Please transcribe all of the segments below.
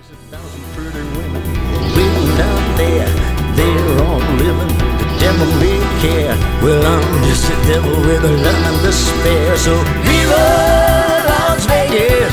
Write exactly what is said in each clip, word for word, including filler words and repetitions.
thousand pretty women living down there. They're all living, the devil may care. Well, I'm just a devil with a love and despair. So Viva Las Vegas!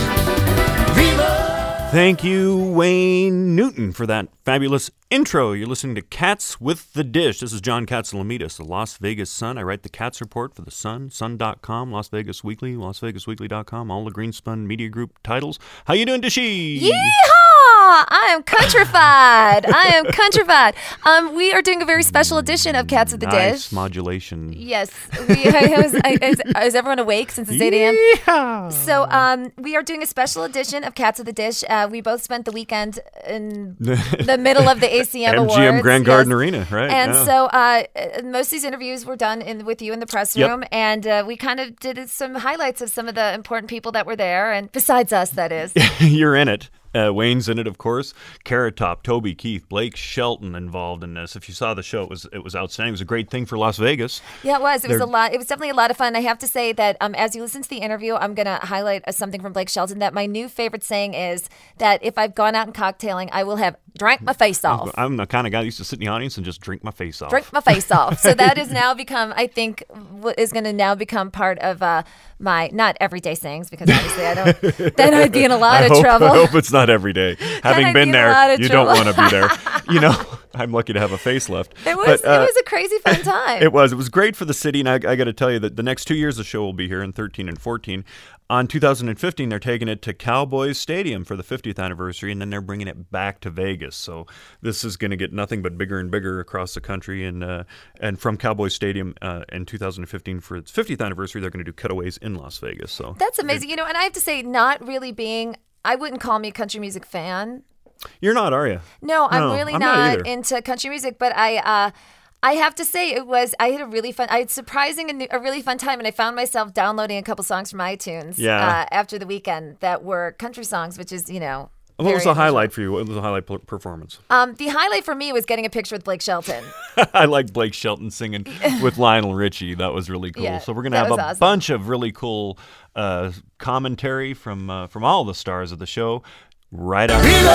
Viva! Thank you, Wayne Newton, for that fabulous intro. You're listening to Cats with the Dish. This is John Katsilometes, the Las Vegas Sun. I write the Cats Report for the Sun, sun dot com, Las Vegas Weekly, las vegas weekly dot com, all the Greenspun Media Group titles. How you doing, Dishy? Yeehaw! I am countrified. I am countrified. Um, we are doing a very special edition of Cats with the Nice Dish. modulation. Yes. We, I, was, I, is, is everyone awake since it's eight a.m.? Yeah. So um, we are doing a special edition of Cats with the Dish. Uh, we both spent the weekend in the middle of the A C M Awards. M G M Grand Garden yes. Arena, right. And yeah. so uh, most of these interviews were done in, with you in the press Yep. room. And uh, we kind of did some highlights of some of the important people that were there. And besides us, that is. You're in it. Uh, Wayne's in it, of course. Carrot Top, Toby Keith, Blake Shelton involved in this. If you saw the show, it was it was outstanding. It was a great thing for Las Vegas. Yeah, it was. It was They're- a lot. It was definitely a lot of fun. I have to say that um, as you listen to the interview, I'm going to highlight uh, something from Blake Shelton that my new favorite saying is that if I've gone out and cocktailing, I will have drank my face off. I'm the kind of guy that used to sit in the audience and just drink my face off. Drink my face off. So that is now become, I think, w- is going to now become part of uh, my, not everyday sayings, because obviously I don't, then I'd be in a lot I of hope, trouble. I hope it's not every day. Having I'd been be in a lot there, of you trouble. don't want to be there. You know, I'm lucky to have a face left. It was, But, uh, it was a crazy fun time. It was. It was great for the city, and I, I got to tell you that the next two years the show will be here in thirteen and fourteen. On two thousand fifteen, they're taking it to Cowboys Stadium for the fiftieth anniversary, and then they're bringing it back to Vegas. So this is going to get nothing but bigger and bigger across the country. And uh, and from Cowboys Stadium uh, in two thousand fifteen for its fiftieth anniversary, they're going to do cutaways in Las Vegas. So That's amazing. You know, and I have to say, not really being, I wouldn't call me a country music fan. You're not, are you? No, I'm No, really I'm not not, either. into country music, but I uh, I have to say it was, I had a really fun, I had surprising and a really fun time, and I found myself downloading a couple songs from iTunes Yeah. uh, after the weekend that were country songs, which is, you know. What was very the unusual. highlight for you? What was the highlight per- performance? Um, the highlight for me was getting a picture with Blake Shelton. I like Blake Shelton singing with Lionel Richie. That was really cool. Yeah, so we're going to that have a was awesome. bunch of really cool uh, commentary from uh, from all the stars of the show right after. Viva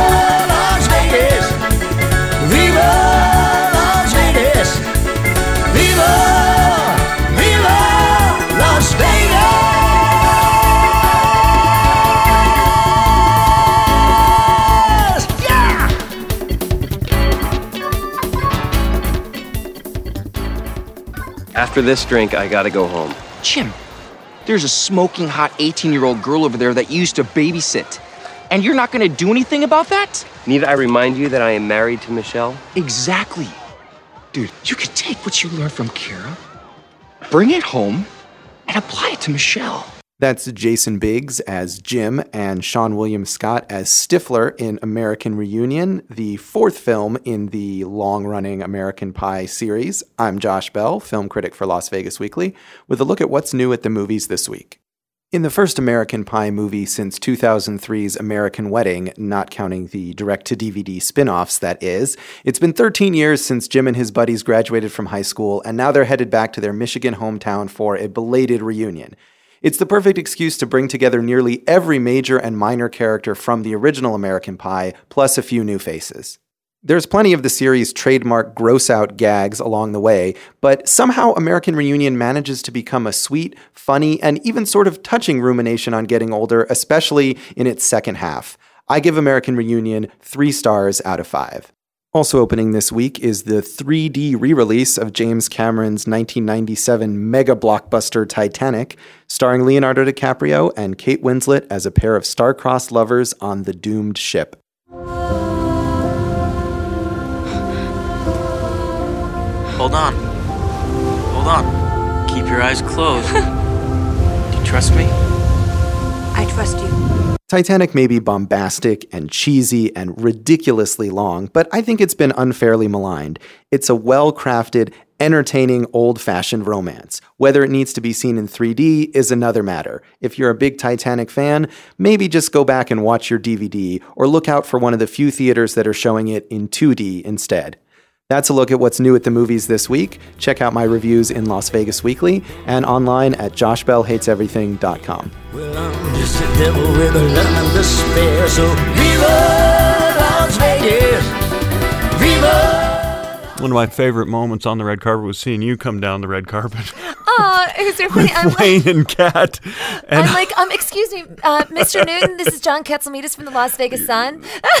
Las Vegas! Viva Las Vegas! Viva! Viva Las Vegas! Yeah! After this drink, I gotta go home. Jim, there's a smoking hot eighteen-year-old girl over there that you used to babysit. And you're not gonna do anything about that? Need I remind you that I am married to Michelle? Exactly. Dude, you could take what you learned from Kira, bring it home, and apply it to Michelle. That's Jason Biggs as Jim and Sean William Scott as Stifler in American Reunion, the fourth film in the long-running American Pie series. I'm Josh Bell, film critic for Las Vegas Weekly, with a look at what's new at the movies this week. In the first American Pie movie since two thousand three's American Wedding, not counting the direct-to-D V D spin-offs, that is, it's been thirteen years since Jim and his buddies graduated from high school, and now they're headed back to their Michigan hometown for a belated reunion. It's the perfect excuse to bring together nearly every major and minor character from the original American Pie, plus a few new faces. There's plenty of the series' trademark gross-out gags along the way, but somehow American Reunion manages to become a sweet, funny, and even sort of touching rumination on getting older, especially in its second half. I give American Reunion three stars out of five. Also opening this week is the three D re-release of James Cameron's nineteen ninety-seven mega blockbuster Titanic, starring Leonardo DiCaprio and Kate Winslet as a pair of star-crossed lovers on the doomed ship. Hold on. Hold on. Keep your eyes closed. Do you trust me? I trust you. Titanic may be bombastic and cheesy and ridiculously long, but I think it's been unfairly maligned. It's a well-crafted, entertaining, old-fashioned romance. Whether it needs to be seen in three D is another matter. If you're a big Titanic fan, maybe just go back and watch your D V D, or look out for one of the few theaters that are showing it in two D instead. That's a look at what's new at the movies this week. Check out my reviews in Las Vegas Weekly and online at josh bell hates everything dot com. Well, I'm just a devil with a love and despair. So Viva One of my favorite moments on the red carpet was seeing you come down the red carpet. Oh, it was so funny. I'm Wayne like, and Kat. And I'm like, um, excuse me, uh, Mister Newton, this is John Katzelmetis from the Las Vegas Sun.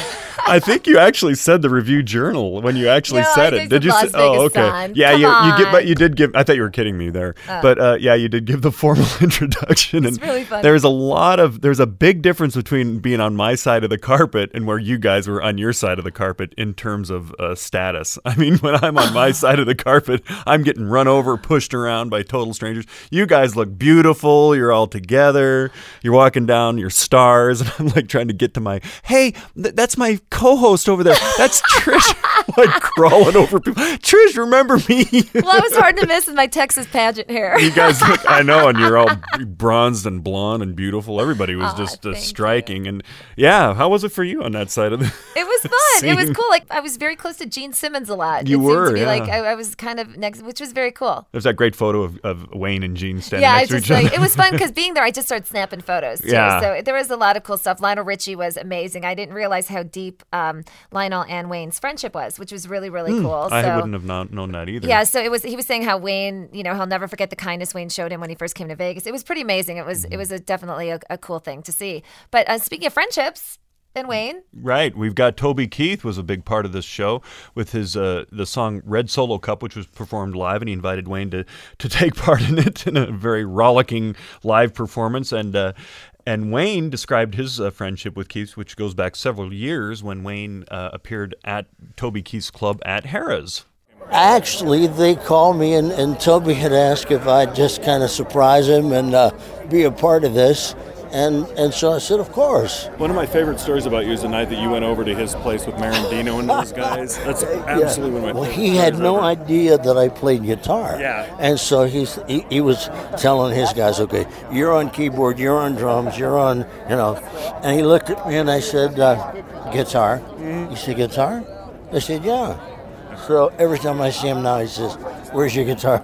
I think you actually said the Review Journal when you actually No, said I it. think Did the you? Las Say, oh, Vegas okay. Sun. Yeah, Come you you give, on. but you did give. I thought you were kidding me there, Oh. but uh, yeah, you did give the formal introduction. It's and really funny. There's a lot of there's a big difference between being on my side of the carpet and where you guys were on your side of the carpet in terms of uh, status. I mean, when I'm on my side of the carpet, I'm getting run over, pushed around by total strangers. You guys look beautiful. You're all together. You're walking down your stars, and I'm like trying to get to my. Hey, th- that's my co-host over there. That's Trish. Like crawling over people. Trish, remember me? Well, I was hard to miss with my Texas pageant hair. You guys look, I know, and you're all bronzed and blonde and beautiful. Everybody was Aw, just uh, thank striking. And yeah, how was it for you on that side of the It was fun. It was scene? cool. Like I was very close to Gene Simmons a lot. You it were, seemed to be yeah. like I, I was kind of next, which was very cool. There's that great photo of, of Wayne and Gene standing Yeah, I next to just each other. like it was fun because being there, I just started snapping photos too. Yeah. So there was a lot of cool stuff. Lionel Richie was amazing. I didn't realize how deep um, Lionel and Wayne's friendship was, which was really really cool. I so, wouldn't have not known that either. Yeah, so it was. He was saying how Wayne, you know, he'll never forget the kindness Wayne showed him when he first came to Vegas. It was pretty amazing. It was. Mm-hmm. It was a, definitely a, a cool thing to see. But uh, speaking of friendships, and Wayne. Right. We've got Toby Keith was a big part of this show with his uh, the song Red Solo Cup, which was performed live, and he invited Wayne to, to take part in it in a very rollicking live performance. And uh, and Wayne described his uh, friendship with Keith, which goes back several years when Wayne uh, appeared at Toby Keith's club at Harrah's. Actually, they called me, and, and Toby had asked if I'd just kind of surprise him and uh, be a part of this. And and so I said, of course. One of my favorite stories about you is the night that you went over to his place with Marandino and those guys. That's absolutely one of my Well, favorite he had stories no ever. idea that I played guitar. Yeah. And so he's, he he was telling his guys, okay, you're on keyboard, you're on drums, you're on, you know. And he looked at me and I said, uh, guitar. Mm-hmm. He said, guitar? I said, yeah. So every time I see him now, he says, where's your guitar?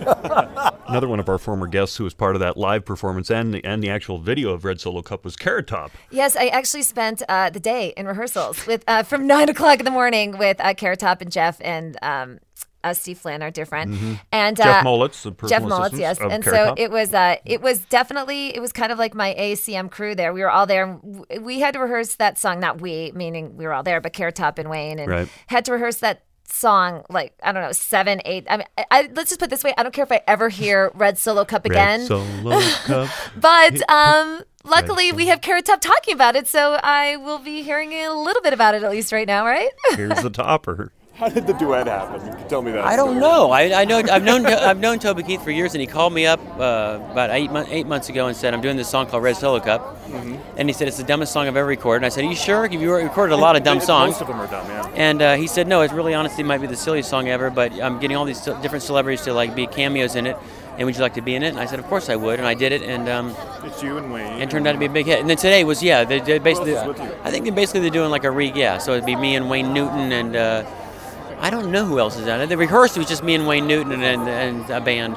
Another one of our former guests who was part of that live performance and the, and the actual video of Red Solo Cup was Carrot Top. Yes, I actually spent uh, the day in rehearsals with uh, from nine o'clock in the morning with uh, Carrot Top and Jeff and um, uh, Steve Flynn, our dear friend, Mm-hmm. and Jeff uh, Mollitz, the personal Jeff Mollitz, assistant yes. of And Carrot so Top. it was. Uh, it was definitely. It was kind of like my A C M crew there. We were all there. and w- We had to rehearse that song. Not we, meaning we were all there, but Carrot Top and Wayne, and Right. had to rehearse that song like I don't know seven eight I mean I, I let's just put it this way, I don't care if I ever hear Red Solo Cup again. Red Solo Cup. But um, luckily, we have Carrot Top talking about it, so I will be hearing a little bit about it at least right now, right? Here's the topper. How did the duet happen? You can tell me that. I don't story. know. I, I know. I've known. I've known Toby Keith for years, and he called me up uh, about eight, month, eight months ago and said, "I'm doing this song called Red Solo Cup," Mm-hmm. and he said it's the dumbest song I've ever recorded. And I said, "Are you sure? You recorded a lot of dumb It- songs." Most of them are dumb, yeah. And uh, he said, "No, it really, honestly, might be the silliest song ever. But I'm getting all these different celebrities to like be cameos in it. And would you like to be in it?" And I said, "Of course I would." And I did it, and um, It's you and Wayne. and it turned out to be a big hit. And then today was yeah, they, they basically. else is with you? I think they basically they're doing like a re yeah. So it'd be me and Wayne Newton and. Uh, I don't know who else is on it. The rehearsal was just me and Wayne Newton and, and, and a band.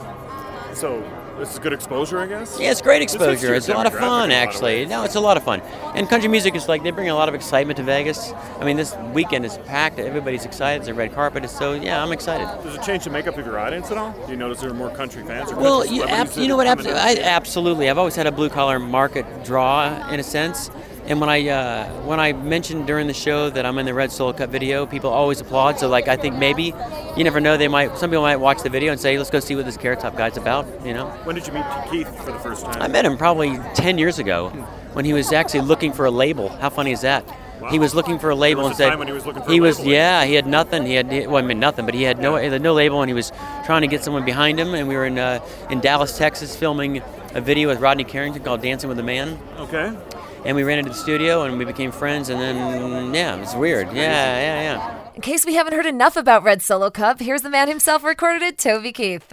So this is good exposure, I guess? Yeah, it's great This fits exposure. your It's a lot of demographic in fun, a lot of actually. ways. No, it's a lot of fun. And country music is like, they bring a lot of excitement to Vegas. I mean, this weekend is packed. Everybody's excited. It's a red carpet. So, yeah, I'm excited. Does it change the makeup of your audience at all? Do you notice there are more country fans? Or Well, country you, celebrities ab- that you know are what? coming Abso- in? I, absolutely. I've always had a blue-collar market draw, in a sense. And when I uh, when I mentioned during the show that I'm in the Red Solo Cup video, people always applaud. So, like, I think maybe, you never know, they might. Some people might watch the video and say, let's go see what this Carrot Top guy's about, you know? When did you meet Keith for the first time? I met him probably ten years ago when he was actually looking for a label. How funny is that? He was looking for a label was and a said time when he was looking for he a was label. yeah he had nothing he had he- well I mean nothing but he had no he had no label and he was trying to get someone behind him, and we were in uh, in Dallas, Texas, filming a video with Rodney Carrington called Dancing with a Man, Okay. and we ran into the studio and we became friends, and then yeah it was weird yeah yeah yeah. In case we haven't heard enough about Red Solo Cup, here's the man himself recorded it, Toby Keith.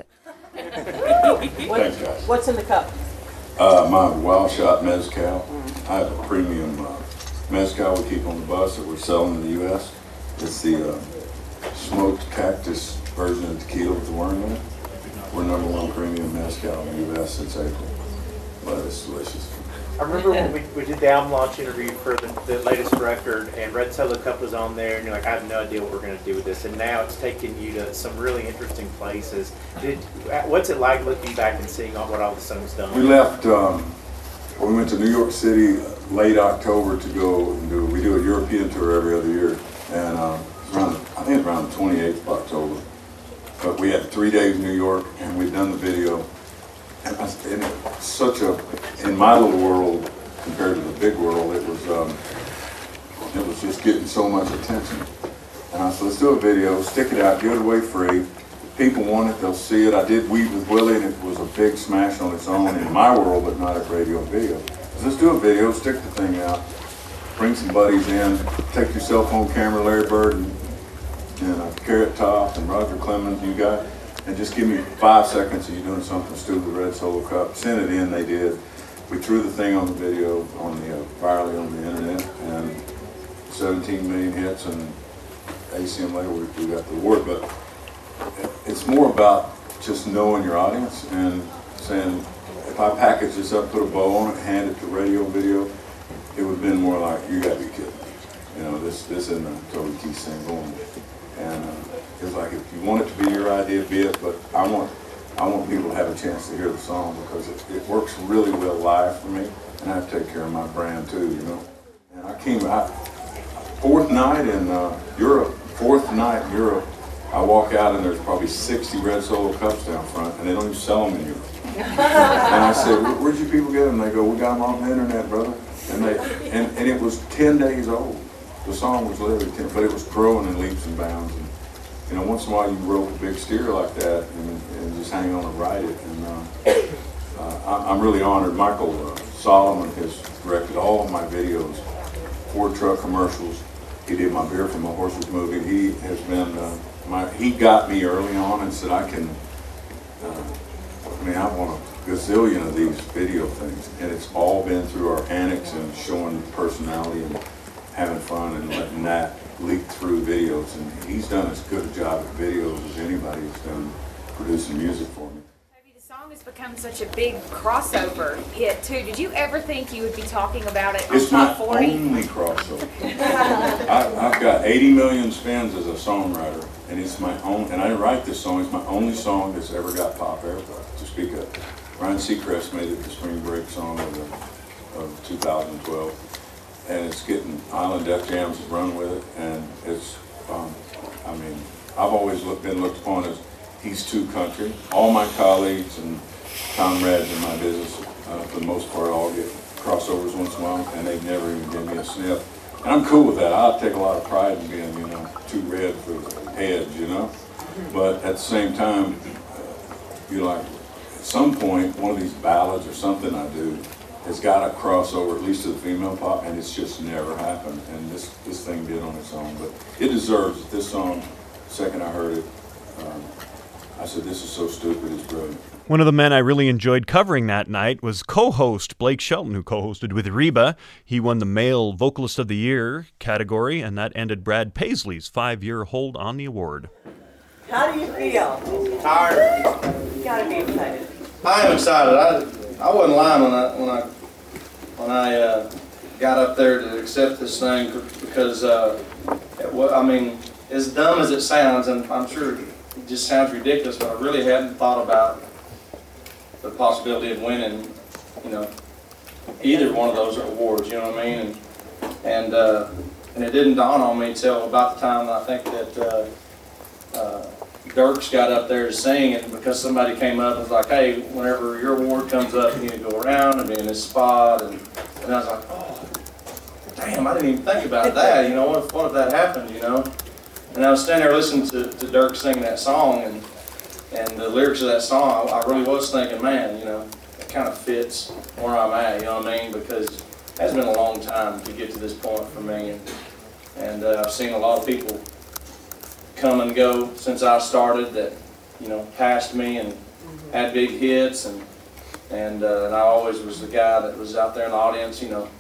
Thanks, guys. What's in the cup? Uh, my Wild Shot Mezcal. I have a premium uh, mezcal we keep on the bus that we're selling in the U S It's the uh, smoked cactus version of tequila with the worm in it. We're number one premium mezcal in the U S since April. But it's delicious. I remember when we, we did the album launch interview for the, the latest record, and Red Solo Cup was on there, and you're like, I have no idea what we're going to do with this. And now it's taken you to some really interesting places. Did, what's it like looking back and seeing all, what all the songs done? We left, um, we went to New York City late October to go and do, we do a European tour every other year. And uh, around, I think it's around the twenty-eighth of October. But we had three days in New York, and we'd done the video. And, I, and it's such a, in my little world, compared to the big world, it was um, it was just getting so much attention. And I said, let's do a video, stick it out, give it away free. If people want it, they'll see it. I did Weed with Willie, and it was a big smash on its own in my world, but not at radio and video. So let's do a video, stick the thing out, bring some buddies in, take your cell phone camera, Larry Bird, and, and uh, Carrot Top, and Roger Clemens, you got, and just give me five seconds of you doing something stupid with Red Solo Cup. Send it in, they did. We threw the thing on the video, on the uh, virally on the internet, and seventeen million hits, and A C M later we, we got the award. But it's more about just knowing your audience and saying, if I package this up, put a bow on it, hand it to radio and video, it would have been more like, you got to be kidding me. You know, this this isn't a Toby Keith single. And uh, it's like, if you want it to be your idea, be it, but I want I want people to have a chance to hear the song because it, it works really well live for me, and I have to take care of my brand too, you know. And I came out, fourth night in uh, Europe, fourth night in Europe, I walk out and there's probably sixty Red Solo Cups down front, and they don't even sell them in Europe. And I said, where'd you people get them? They go, we got them on the internet, brother. And they and, and it was ten days old. The song was literally ten, but it was growing in leaps and bounds. And, you know, once in a while you rope a big steer like that and, and just hang on and ride it. And uh, uh, I'm really honored. Michael uh, Solomon has directed all of my videos, Ford truck commercials. He did my Beer from a Horse's movie. He has been, uh, my, he got me early on and said, I can, uh, I mean, I want a gazillion of these video things. And it's all been through our annex and showing personality and having fun and letting that leak through videos. And he's done as good a job at videos as anybody has done producing music for me. The song has become such a big crossover hit too. Did you ever think you would be talking about it on It's my Top forty? only crossover. I, I've got eighty million spins as a songwriter, and it's my own, and I didn't write this song, it's my only song that's ever got pop airplay to speak of. Ryan Seacrest made it the spring break song of, the, of two thousand twelve, and it's getting, Island Def Jams has run with it, and it's, um, I mean, I've always look, been looked upon as he's too country. All my colleagues and comrades in my business, uh, for the most part, all get crossovers once in a while, and they've never even given me a sniff. And I'm cool with that. I take a lot of pride in being, you know, too red for the heads, you know. But at the same time, uh, you're like, at some point, one of these ballads or something I do has got to cross over at least to the female pop, and it's just never happened. And this this thing did on its own, but it deserves it. This song, the second I heard it, um, I said, this is so stupid, it's brilliant. One of the men I really enjoyed covering that night was co-host Blake Shelton, who co-hosted with Reba. He won the Male Vocalist of the Year category, and that ended Brad Paisley's five-year hold on the award. How do you feel? Tired. You gotta be excited. I am excited. I I wasn't lying when I when I when I uh, got up there to accept this thing because uh, it, I mean, as dumb as it sounds, and I'm sure it just sounds ridiculous, but I really hadn't thought about the possibility of winning, you know, either one of those awards. You know what I mean? And and uh, and it didn't dawn on me until about the time I think that uh, uh, Dirks got up there to sing it, because somebody came up and was like, "Hey, whenever your award comes up, you need to go around and be in this spot." And and I was like, "Oh, damn! I didn't even think about that. You know, what if, what if that happened? You know?" And I was standing there listening to, to Dirk sing that song, and and the lyrics of that song, I, I really was thinking, man, you know, it kind of fits where I'm at, you know what I mean? Because it has been a long time to get to this point for me, and, and uh, I've seen a lot of people come and go since I started that, you know, passed me and had big hits, and and, uh, and I always was the guy that was out there in the audience, you know,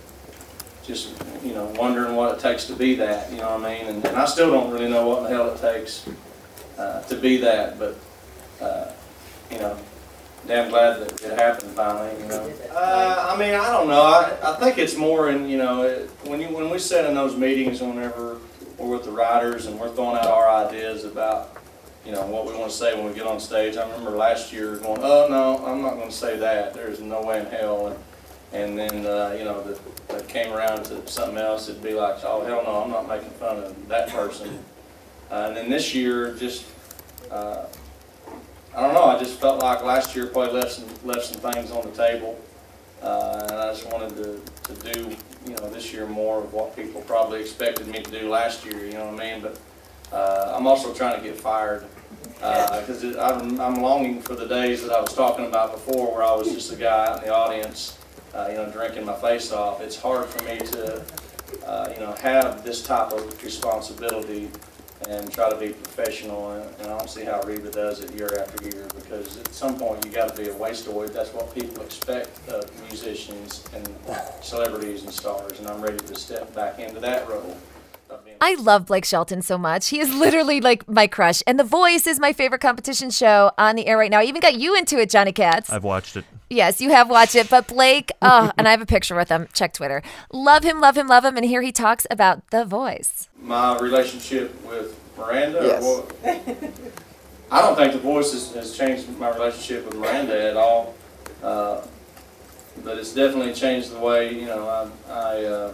just, you know, wondering what it takes to be that, you know what I mean? And, and I still don't really know what the hell it takes uh, to be that, but, uh, you know, damn glad that it happened finally, you know. Uh, I mean, I don't know. I, I think it's more in, you know, it, when you when we sit in those meetings, whenever we're with the writers and we're throwing out our ideas about, you know, what we want to say when we get on stage. I remember last year going, oh, no, I'm not going to say that. There's no way in hell. And, and then, uh, you know, that, that came around to something else. It'd be like, oh, hell no, I'm not making fun of that person. Uh, and then this year, just, uh, I don't know, I just felt like last year probably left some, left some things on the table. Uh, and I just wanted to, to do, you know, this year more of what people probably expected me to do last year, you know what I mean? But uh, I'm also trying to get fired because uh, I'm, I'm longing for the days that I was talking about before where I was just a guy out in the audience, uh, you know, drinking my face off. It's hard for me to, uh, you know, have this type of responsibility and try to be professional, and, and I don't see how Reba does it year after year, because at some point you got to be a wasteoid. That's what people expect of musicians and celebrities and stars, and I'm ready to step back into that role. I love Blake Shelton so much. He is literally like my crush, and The Voice is my favorite competition show on the air right now. I even got you into it, Johnny Katz. I've watched it. Yes, you have watched it, but Blake, oh, and I have a picture with him. Check Twitter. Love him, love him, love him, and here he talks about The Voice. My relationship with Miranda? Yes. Or what? I don't think The Voice has, has changed my relationship with Miranda at all, uh, but it's definitely changed the way, you know, I, I uh,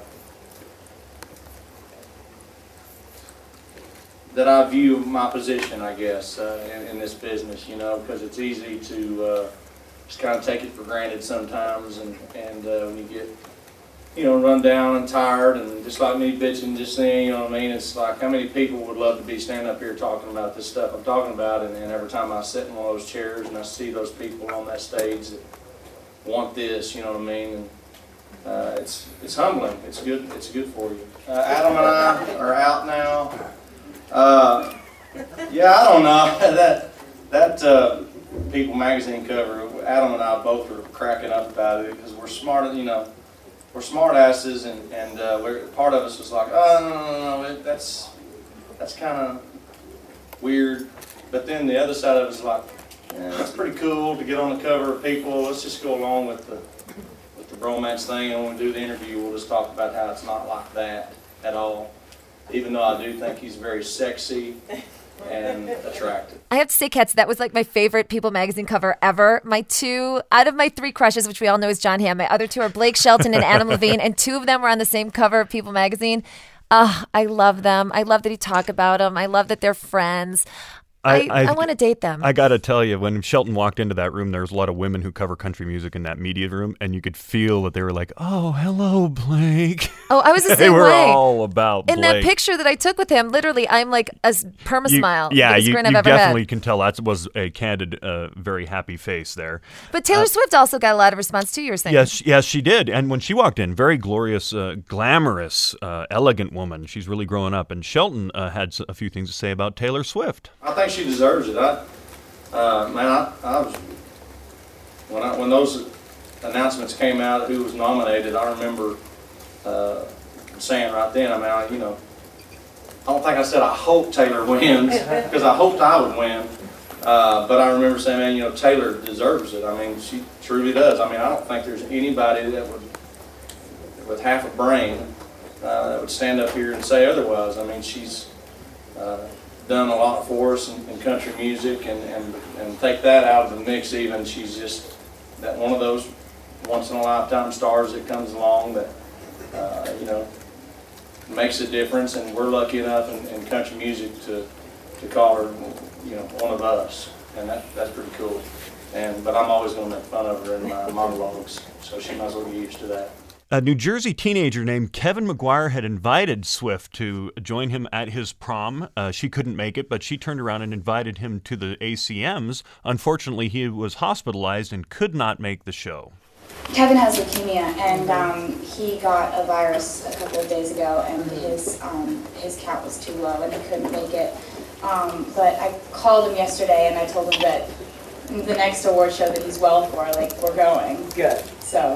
that I view my position, I guess, uh, in, in this business, you know, because it's easy to uh, just kind of take it for granted sometimes, and, and uh, when you get, you know, run down and tired, and just like me bitching just then, you know what I mean, it's like how many people would love to be standing up here talking about this stuff I'm talking about, and, and every time I sit in one of those chairs and I see those people on that stage that want this, you know what I mean, and uh, it's it's humbling, it's good, it's good for you. Uh, Adam and I are out now. Uh, yeah, I don't know. that that uh, People magazine cover, Adam and I both were cracking up about it because we're smart, you know, we're smart asses, and, and uh, we're, part of us was like, oh, no, no, no, no, it, that's, that's kind of weird. But then the other side of us is like, yeah, that's pretty cool to get on the cover of People. Let's just go along with the, with the bromance thing, and when we do the interview, we'll just talk about how it's not like that at all. Even though I do think he's very sexy and attractive. I have to say, Katz, that was like my favorite People magazine cover ever. My two, out of my three crushes, which we all know is John Hamm, my other two are Blake Shelton and Adam Levine, and two of them were on the same cover of People magazine. Uh, I love them. I love that he talked about them. I love that they're friends. I, I, I want to date them. I got to tell you, when Shelton walked into that room, there was a lot of women who cover country music in that media room, and you could feel that they were like, oh, hello, Blake. Oh, I was the same they were way. all about in Blake. that picture that I took with him, literally, I'm like a perma You- smile. yeah, biggest you, grin you I've ever definitely had. can tell that was a candid, uh, very happy face there. But Taylor Uh, Swift also got a lot of response too, you were saying. Yes, yes, she did. And when she walked in, very glorious, uh, glamorous, uh, elegant woman. She's really growing up. And Shelton uh, had s- a few things to say about Taylor Swift. I think she deserves it. I, uh, man, I, I was when I when those announcements came out who was nominated. I remember uh, saying right then, I mean, I, you know, I don't think I said I hope Taylor wins because I hoped I would win. Uh, but I remember saying, man, you know, Taylor deserves it. I mean, she truly does. I mean, I don't think there's anybody that would, with half a brain, uh, that would stand up here and say otherwise. I mean, she's uh, done a lot for us in, in country music, and, and, and take that out of the mix even, she's just that one of those once-in-a-lifetime stars that comes along that, uh, you know, makes a difference, and we're lucky enough in, in country music to, to call her, you know, one of us, and that, that's pretty cool. And but I'm always going to make fun of her in my monologues, so she might as well get used to that. A New Jersey teenager named Kevin McGuire had invited Swift to join him at his prom. Uh, she couldn't make it, but she turned around and invited him to the A C Ms. Unfortunately, he was hospitalized and could not make the show. Kevin has leukemia, and um, he got a virus a couple of days ago, and his um, his count was too low, and he couldn't make it. Um, but I called him yesterday, and I told him that the next award show that he's well for, like, we're going. Good. So.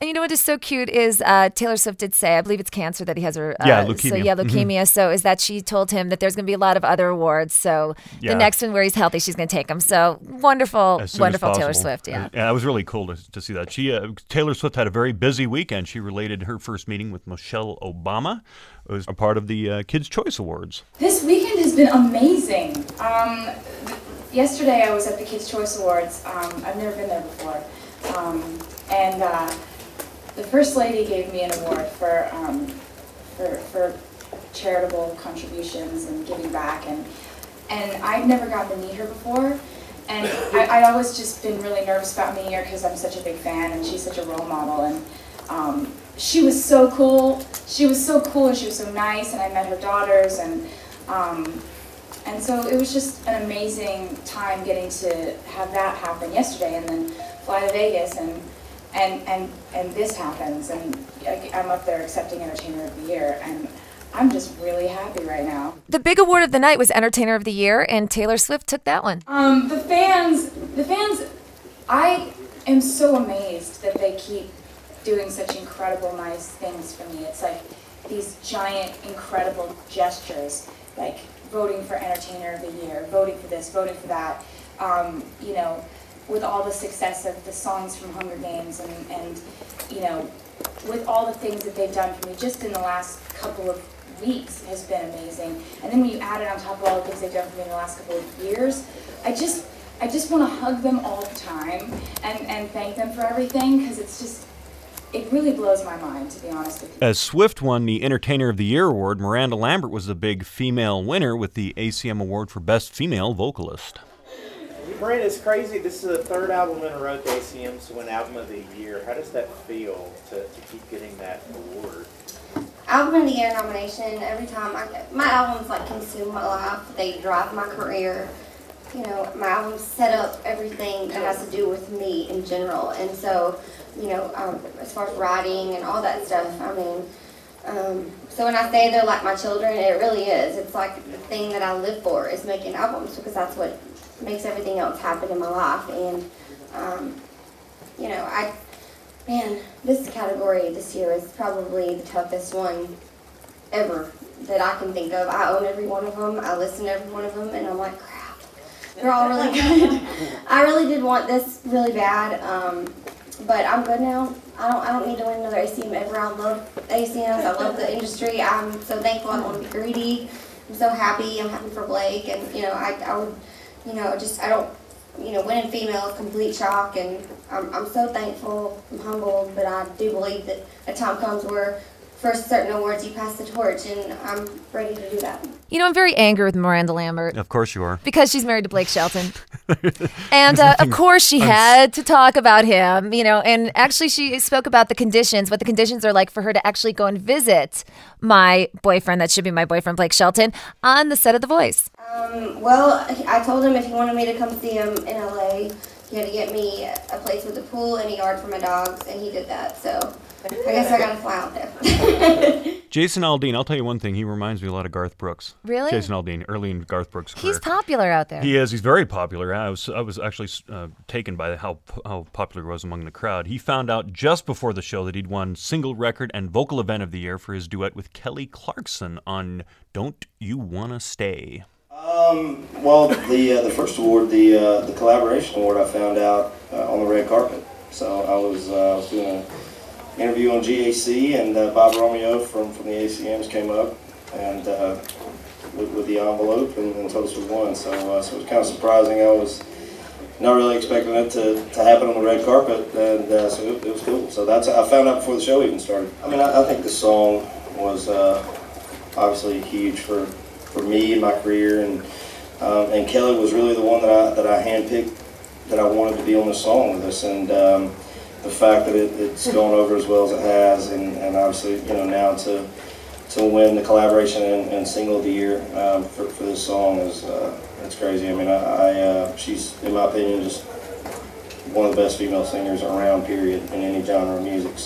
And you know what is so cute is uh, Taylor Swift did say, I believe it's cancer that he has, her, uh, yeah, leukemia. So yeah, leukemia. Mm-hmm. So is that she told him that there's going to be a lot of other awards. So yeah. the next one where he's healthy, she's going to take him. So wonderful, wonderful Taylor Swift. Yeah, yeah, it was really cool to, to see that. She uh, Taylor Swift had a very busy weekend. She related her first meeting with Michelle Obama. It was a part of the uh, Kids' Choice Awards. This weekend has been amazing. Um, yesterday I was at the Kids' Choice Awards. Um, I've never been there before. Um, and uh, the First Lady gave me an award for, um, for, for charitable contributions and giving back. And, and I'd never gotten to meet her before. And I, I'd always just been really nervous about meeting her because I'm such a big fan and she's such a role model. And um, she was so cool. She was so cool and she was so nice. And I met her daughters. And um, and so it was just an amazing time getting to have that happen yesterday and then fly to Vegas and and and, and this happens. And I'm up there accepting Entertainer of the Year. And I'm just really happy right now. The big award of the night was Entertainer of the Year, and Taylor Swift took that one. Um, the fans, the fans, I am so amazed that they keep doing such incredible, nice things for me. It's like these giant, incredible gestures, like voting for Entertainer of the Year, voting for this, voting for that. Um, you know, with all the success of the songs from Hunger Games, and, and you know, with all the things that they've done for me just in the last couple of weeks has been amazing. And then when you add it on top of all the things they've done for me in the last couple of years, I just I just want to hug them all the time and, and thank them for everything, because it's just, it really blows my mind, to be honest with you. As Swift won the Entertainer of the Year award, Miranda Lambert was the big female winner with the A C M Award for Best Female Vocalist. Brent, it's crazy. This is the third album in a row the A C M's win Album of the Year. How does that feel to, to keep getting that award? Album of the Year nomination, every time, I, my albums like consume my life, they drive my career. You know, my albums set up everything that has to do with me in general. And so, you know, um, as far as writing and all that stuff, I mean, um, so when I say they're like my children, it really is. It's like the thing that I live for is making albums, because that's what makes everything else happen in my life. And, um, you know, I... Man, this category this year is probably the toughest one ever that I can think of. I own every one of them. I listen to every one of them, and I'm like, crap, they're all really good. I really did want this really bad, um, but I'm good now. I don't. I don't need to win another A C M ever. I love A C Ms. I love the industry. I'm so thankful. I don't want to be greedy. I'm so happy. I'm happy for Blake, and you know, I, I would, you know, just I don't. You know, winning female is complete shock, and I'm, I'm so thankful, I'm humbled, but I do believe that a time comes where for certain awards you pass the torch, and I'm ready to do that. You know, I'm very angry with Miranda Lambert. Of course you are. Because she's married to Blake Shelton. And uh, of course she had to talk about him, you know, and actually she spoke about the conditions, what the conditions are like for her to actually go and visit my boyfriend, that should be my boyfriend, Blake Shelton, on the set of The Voice. Um, well, I told him if he wanted me to come see him in L A, he had to get me a place with a pool and a yard for my dogs, and he did that, so I guess I gotta fly out there. Jason Aldean, I'll tell you one thing, he reminds me a lot of Garth Brooks. Really? Jason Aldean, early in Garth Brooks' career. He's popular out there. He is. He's very popular. I was I was actually uh, taken by how how popular he was among the crowd. He found out just before the show that he'd won Single Record and Vocal Event of the Year for his duet with Kelly Clarkson on Don't You Wanna Stay. Um, well, the uh, the first award, the uh, the collaboration award, I found out uh, on the red carpet. So I was uh, I was doing an interview on G A C, and uh, Bob Romeo from, from the A C Ms came up and uh, with, with the envelope and, and told us we won. So uh, so it was kind of surprising. I was not really expecting it to, to happen on the red carpet, and uh, so it, it was cool. So that's I found out before the show even started. I mean, I, I think the song was uh, obviously huge for. for me and my career, and um, and Kelly was really the one that I that I handpicked that I wanted to be on the song with us, and um, the fact that it, it's gone over as well as it has, and, and obviously you know now to to win the collaboration and, and single of the year um, for for this song is uh, it's crazy. I mean, I, I uh, she's in my opinion just one of the best female singers around, period, in any genre of music. So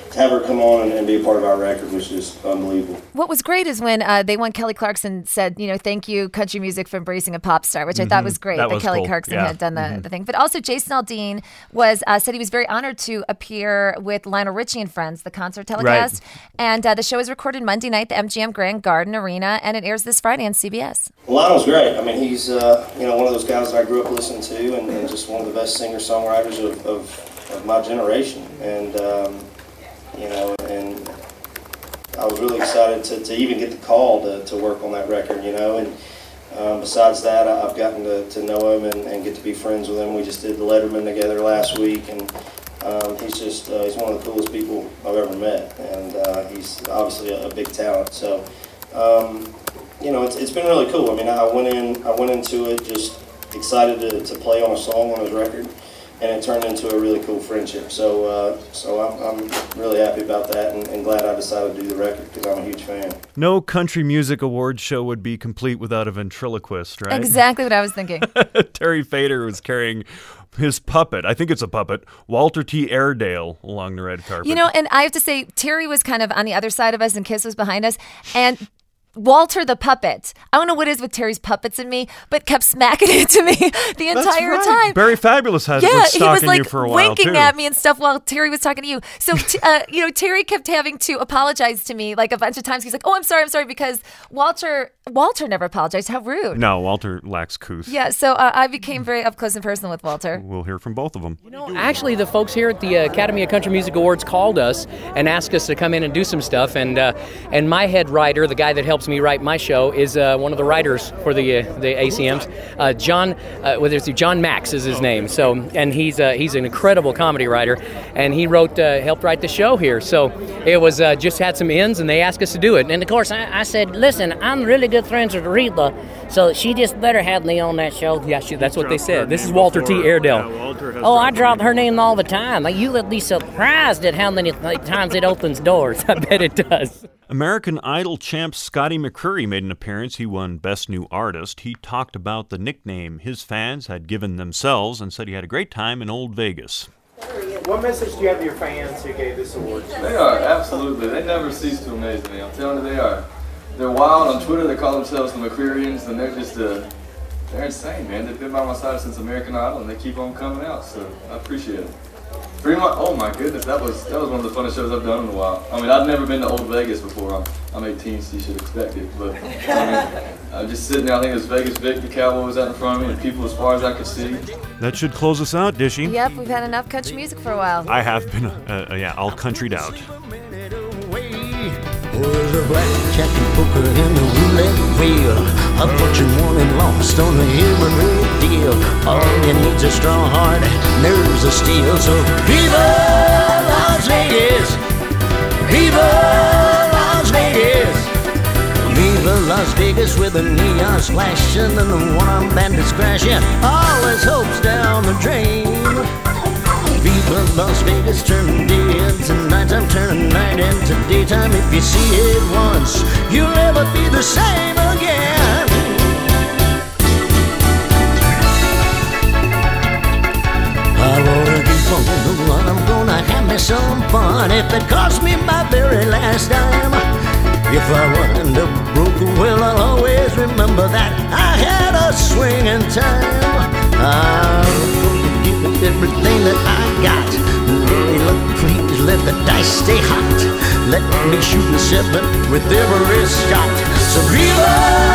to have her come on and, and be a part of our record was just unbelievable. What was great is when uh, they won, Kelly Clarkson said, you know, thank you, country music, for embracing a pop star, which mm-hmm. I thought was great that, that was Kelly cool. Clarkson yeah. had done the, mm-hmm. the thing. But also Jason Aldean was uh, said he was very honored to appear with Lionel Richie and Friends, the concert telecast. Right. And uh, the show is recorded Monday night at the M G M Grand Garden Arena, and it airs this Friday on C B S. Well, Lionel's great. I mean, he's uh, you know one of those guys that I grew up listening to, and, and just one of the best singer-songwriters of, of, of my generation. And um, you know, and I was really excited to, to even get the call to, to work on that record, you know, and um, besides that, I've gotten to, to know him and, and get to be friends with him. We just did the Letterman together last week, and um, he's just, uh, he's one of the coolest people I've ever met, and uh, he's obviously a, a big talent, so, um, you know, it's, it's been really cool. I mean, I went in, I went into it just excited to, to play on a song on his record, and it turned into a really cool friendship. So uh, so I'm, I'm really happy about that, and, and glad I decided to do the record because I'm a huge fan. No country music awards show would be complete without a ventriloquist, right? Exactly what I was thinking. Terry Fader was carrying his puppet, I think it's a puppet, Walter T. Airedale, along the red carpet. You know, and I have to say, Terry was kind of on the other side of us and Kiss was behind us, and Walter the puppet, I don't know what it is with Terry's puppets and me, but kept smacking it to me the entire That's right. time. Barry Fabulous has yeah, been stalking he was like you for a while winking too. at me and stuff while Terry was talking to you. So, t- uh, you know, Terry kept having to apologize to me like a bunch of times. He's like, "Oh, I'm sorry, I'm sorry," because Walter Walter never apologized. How rude! No, Walter lacks couth. Yeah, so uh, I became very up close and personal with Walter. We'll hear from both of them. You know, actually, the folks here at the Academy of Country Music Awards called us and asked us to come in and do some stuff. And uh, and my head writer, the guy that helps me write my show, is uh, one of the writers for the uh, the A C Ms. Uh, John, uh, whether it's John Max is his name. So, and he's uh, he's an incredible comedy writer, and he wrote uh, helped write the show here. So it was uh, just had some ends, and they asked us to do it. And of course, I, I said, "Listen, I'm really good friends with Aretha, so she just better have me on that show." Yeah, she, that's what they said. This is Walter T. Airedale. Yeah, Walter oh, I drop her name all the time. Like, you'll be surprised at how many times it opens doors. I bet it does. American Idol champ Scotty McCreery made an appearance. He won Best New Artist. He talked about the nickname his fans had given themselves and said he had a great time in Old Vegas. What message do you have to your fans who gave this award to you? They are, absolutely. They never cease to amaze me. I'm telling you, they are. They're wild on Twitter. They call themselves the McCreeryans, and they're just, uh, they're insane, man. They've been by my side since American Idol, and they keep on coming out, so I appreciate it. Three months, oh my goodness, that was that was one of the funnest shows I've done in a while. I mean, I've never been to Old Vegas before. I'm, I'm eighteen, so you should expect it. But I mean, I'm just sitting there. I think it was Vegas Vic, the cowboy was out in front of me, and people as far as I could see. That should close us out, Dishy. Yep, we've had enough country music for a while. I have been, uh, uh, yeah, all countryed out. Was a blackjack and poker in the roulette wheel. A bunch of won and lost on the human real deal. All you need's a strong heart, nerves of steel. So Viva Las Vegas! Viva Las Vegas! Viva Las Vegas with the neon flashing and the one-armed bandits crashing. All his hopes down the drain. Viva Las Vegas, turning day into nighttime, turning night into daytime. If you see it once, you'll never be the same again. I wanna keep on the run, I'm gonna have me some fun. If it costs me my very last dime, if I wind up broke, well, I'll always remember that I had a swinging time. I'll give it everything that I got. Hey, look, please let the dice stay hot. Let me shoot the seven with every shot. So Viva